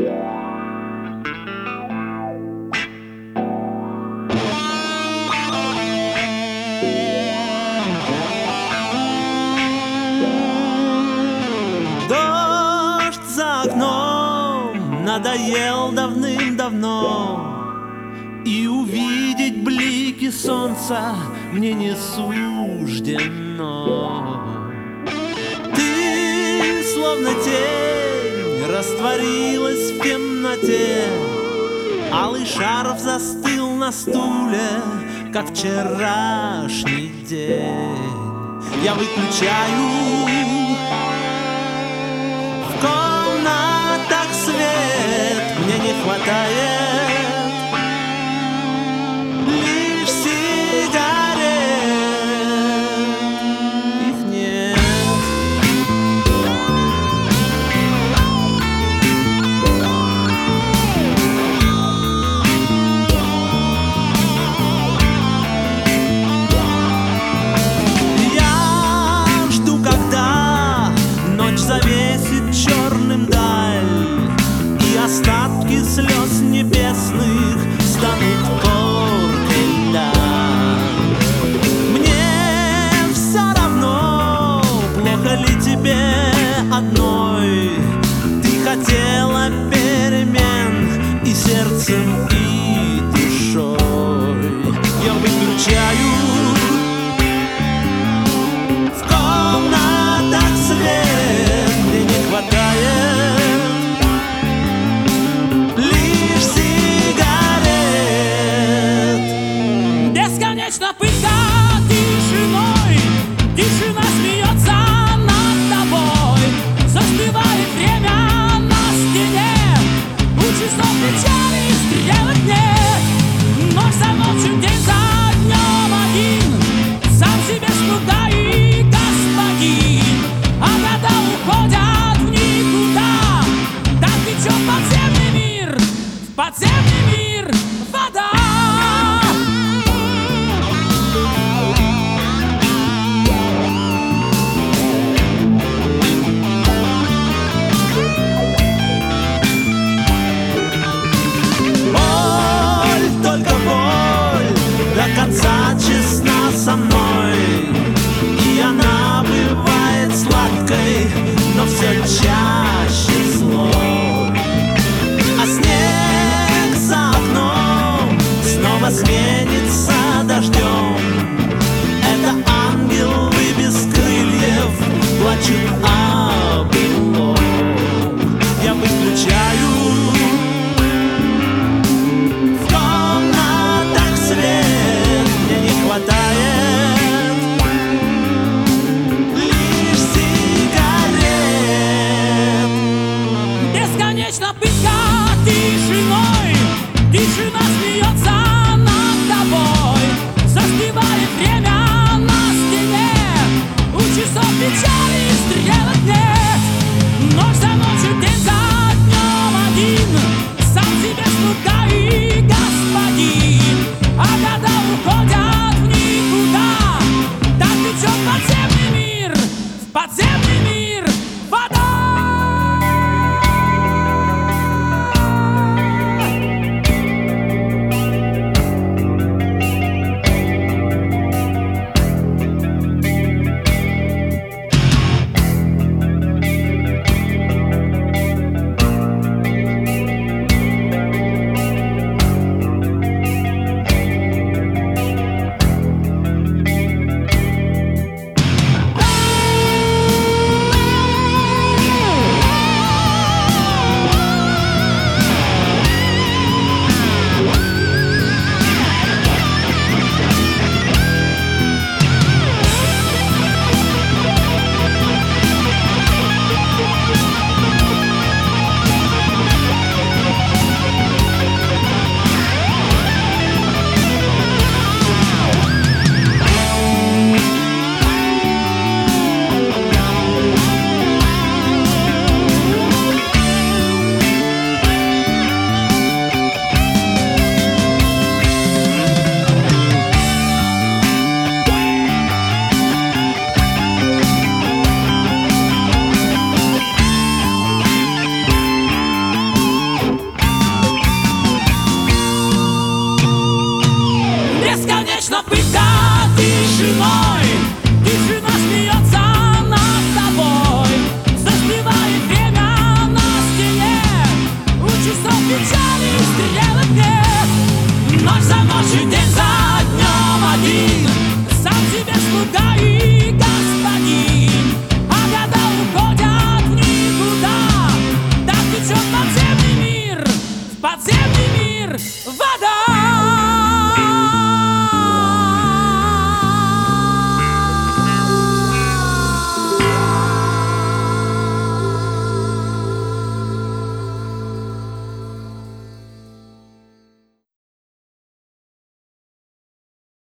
Дождь за окном надоел давным-давно, и увидеть блики солнца мне не суждено. Ты, словно тень, растворилась в темноте, алый шарф застыл на стуле, как вчерашний день. Я выключаю в комнатах свет, мне не хватает лишь сигарет, их нет. Я жду, когда ночь завесит черным даль, и остатки слез небесных станут коркой льда. Мне все равно, плохо ли тебе одной. Ты хотела перемен и сердцем, и душой. Я выключаю в комнатах свет, мне не хватает лишь сигарет. Бесконечно пылька тишиной, тишина смеется над тобой. Застывает время на стене, у часов печали стрелок нет. Ночь за ночью, день за днем один, сам себе слуга и господин. А года уходят в никуда, там течет подземный мир, в подземный мир вода. Боль, только боль, до конца честна со мной, и она бывает сладкой, но все чаще злой. А снег пытка тишиной.